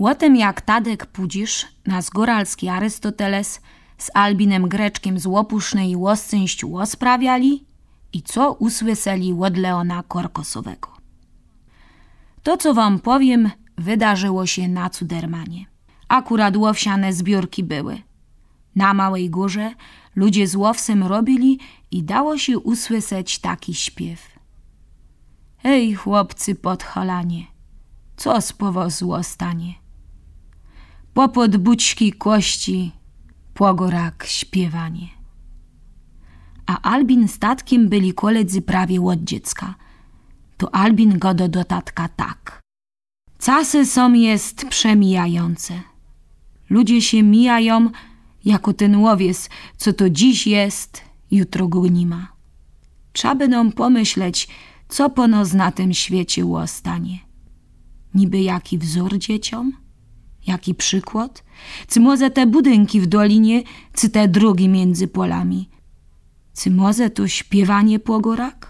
Łotem jak Tadek Pudzisz, nas góralski Arystoteles z Albinem Greczkiem z Łopusznej i Łoscyńściu łosprawiali i co usłyszeli od Leona Korkosowego. To, co wam powiem, wydarzyło się na Cudermanie. Akurat łowsiane zbiórki były. Na Małej Górze ludzie z łowcem robili i dało się usłyszeć taki śpiew. Hej, chłopcy podcholanie, co z powozu ostanie? Popod bućki kości, płogorak śpiewanie. A Albin z tatkiem byli koledzy prawie od dziecka. To Albin go do tatka tak. Czasy są jest przemijające. Ludzie się mijają, jako ten łowiec, co to dziś jest, jutro go nie ma. Trzeba by nam pomyśleć, co ponoz na tym świecie łostanie. Niby jaki wzór dzieciom? Jaki przykład? Czy może te budynki w dolinie, czy te drogi między polami? Czy może to śpiewanie płogorak?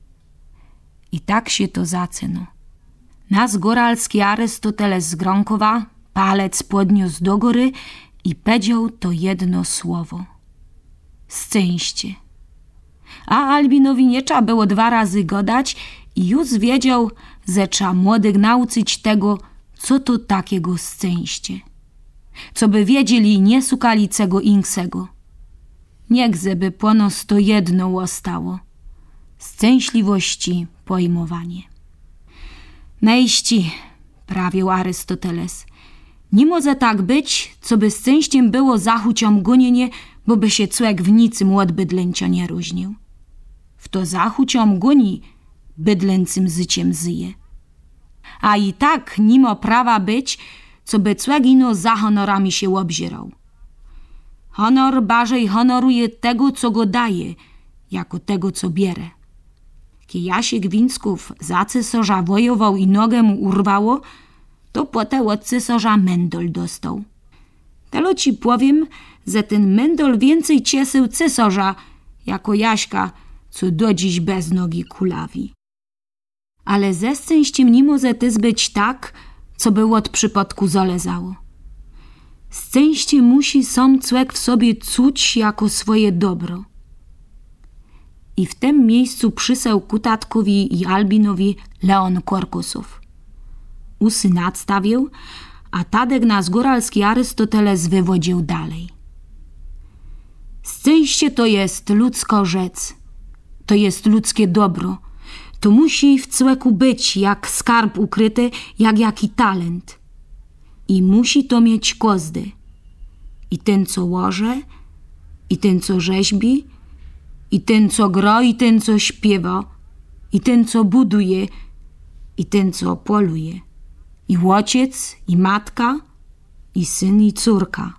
I tak się to zaczyna. Nas góralski Arystoteles z Gronkowa palec podniósł do góry i powiedział to jedno słowo. Szczęście. A Albinowi nie trzeba było 2 razy godać i już wiedział, że trzeba młodych nauczyć tego, co to takiego szczęście. Co by wiedzieli i nie szukali czego inksego. Niechże by ponos to jedno ostało. Szczęśliwości pojmowanie. Nejści, prawił Arystoteles. Nie może tak być, co by szczęściem było zachuciom gonienie, bo by się człowiek w niczym od bydlęcia nie różnił. W to zachuciom goni, bydlęcym życiem żyje. A i tak nimo prawa być, co by człowiek ino za honorami się obzierał. Honor barzej honoruje tego, co go daje, jako tego, co bierze. Kiedy Jasiek Wincków za cesarza wojował i nogę mu urwało, to potem od cesarza mendol dostał. Telo ci powiem, że ten mendol więcej cieszył cesarza, jako Jaśka, co do dziś bez nogi kulawi. Ale ze szczęściem nie może też być tak, co było od przypadku zależało. Szczęście musi sam człowiek w sobie czuć jako swoje dobro. I w tym miejscu przysłał ku tatkowi i Albinowi Leon Korkosow. Usy nadstawił, a Tadek nas góralski Arystoteles wywodził dalej. Szczęście to jest ludzko rzec, to jest ludzkie dobro. To musi w człowieku być jak skarb ukryty, jak jaki talent. I musi to mieć kozdy. I ten, co łoże, i ten, co rzeźbi, i ten, co gro, i ten, co śpiewa, i ten, co buduje, i ten, co poluje. I ojciec, i matka, i syn, i córka.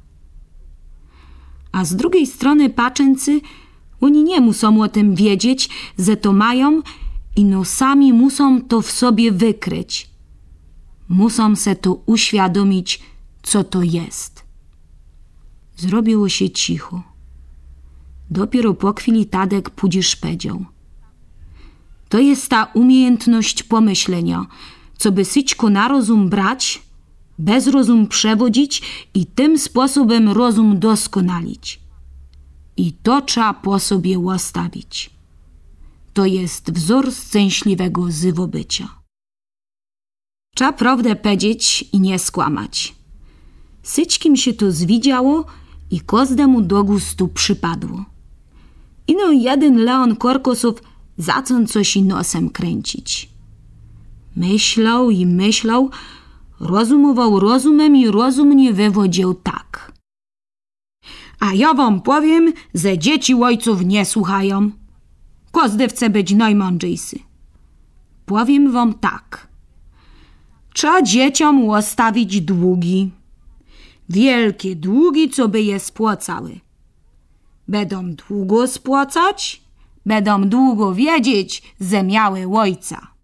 A z drugiej strony patrzęcy, oni nie muszą o tym wiedzieć, że to mają i no sami muszą to w sobie wykryć. Muszą se to uświadomić, co to jest. Zrobiło się cicho. Dopiero po chwili Tadek Pudzisz powiedział. To jest ta umiejętność pomyślenia, co by syćko na rozum brać, bez rozum przewodzić i tym sposobem rozum doskonalić. I to trzeba po sobie łostawić. To jest wzór szczęśliwego żywobycia. Trzeba prawdę powiedzieć i nie skłamać. Syćkim się to zwidziało i każdemu do gustu przypadło. Ino jeden Leon Korkosow zaczął coś i nosem kręcić. Myślał i myślał, rozumował rozumem i rozumnie wywodził tak. A ja wam powiem, że dzieci ojców nie słuchają. Każdy chce być najmądrzejszy. Powiem wam tak. Trzeba dzieciom łostawić długi. Wielkie długi, co by je spłacały. Będą długo spłacać, będą długo wiedzieć, że miały ojca.